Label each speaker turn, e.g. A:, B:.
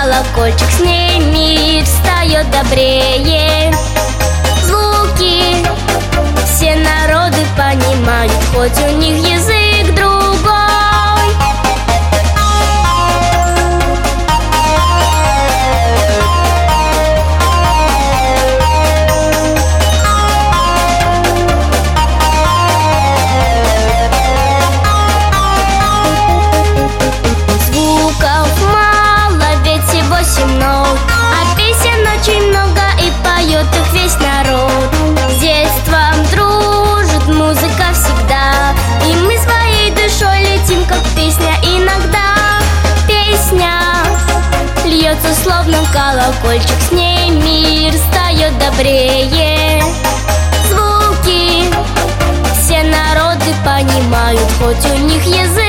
A: колокольчик, с ней мир встает добрее. Звуки все народы понимают, хоть у них язык другой. Звуков мало, ведь всего 7 нот, а песен очень много, и поет их весь народ. С детством дружит музыка всегда, и мы своей душой летим, как песня иногда. Песня льется словно колокольчик, с ней мир стает добрее. Звуки все народы понимают, хоть у них язык